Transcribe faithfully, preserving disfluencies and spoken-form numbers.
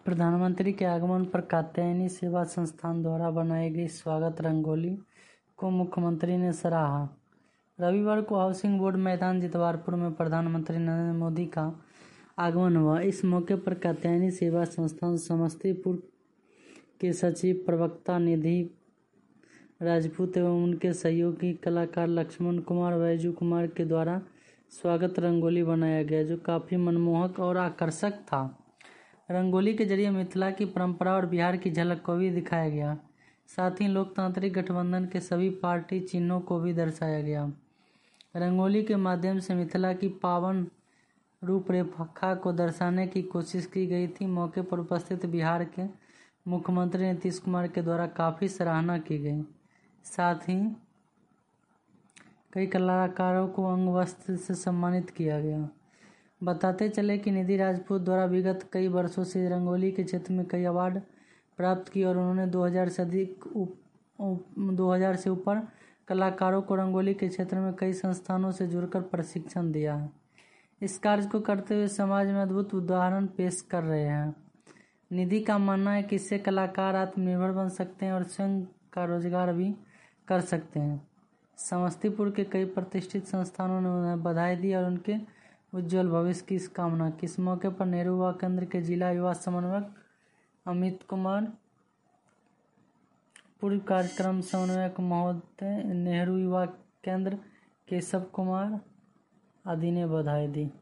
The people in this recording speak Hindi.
प्रधानमंत्री के आगमन पर कात्यायनी सेवा संस्थान द्वारा बनाई गई स्वागत रंगोली को मुख्यमंत्री ने सराहा। रविवार को हाउसिंग बोर्ड मैदान जितवारपुर में प्रधानमंत्री नरेंद्र मोदी का आगमन हुआ। इस मौके पर कात्यायनी सेवा संस्थान समस्तीपुर के सचिव प्रवक्ता निधि राजपूत एवं उनके सहयोगी कलाकार लक्ष्मण कुमार बैजू कुमार के द्वारा स्वागत रंगोली बनाया गया, जो काफ़ी मनमोहक और आकर्षक था। रंगोली के जरिए मिथिला की परंपरा और बिहार की झलक को भी दिखाया गया। साथ ही लोकतांत्रिक गठबंधन के सभी पार्टी चिन्हों को भी दर्शाया गया। रंगोली के माध्यम से मिथिला की पावन रूपरेखा को दर्शाने की कोशिश की गई थी। मौके पर उपस्थित बिहार के मुख्यमंत्री नीतीश कुमार के द्वारा काफ़ी सराहना की गई। साथ ही कई कलाकारों को अंग वस्त्र से सम्मानित किया गया। बताते चले कि निधि राजपूत द्वारा विगत कई वर्षों से रंगोली के क्षेत्र में कई अवार्ड प्राप्त किए और उन्होंने दो हज़ार से अधिक दो हज़ार से ऊपर कलाकारों को रंगोली के क्षेत्र में कई संस्थानों से जुड़कर प्रशिक्षण दिया है। इस कार्य को करते हुए समाज में अद्भुत उदाहरण पेश कर रहे हैं। निधि का मानना है कि इससे कलाकार आत्मनिर्भर बन सकते हैं और स्वयं का रोजगार भी कर सकते हैं। समस्तीपुर के कई प्रतिष्ठित संस्थानों ने उन्हें बधाई दी और उनके उज्जवल भविष्य की कामना की। इस मौके पर नेहरू युवा केंद्र के जिला युवा समन्वयक अमित कुमार, पूर्व कार्यक्रम समन्वयक महोदय, नेहरू युवा केंद्र केशव कुमार आदि ने बधाई दी।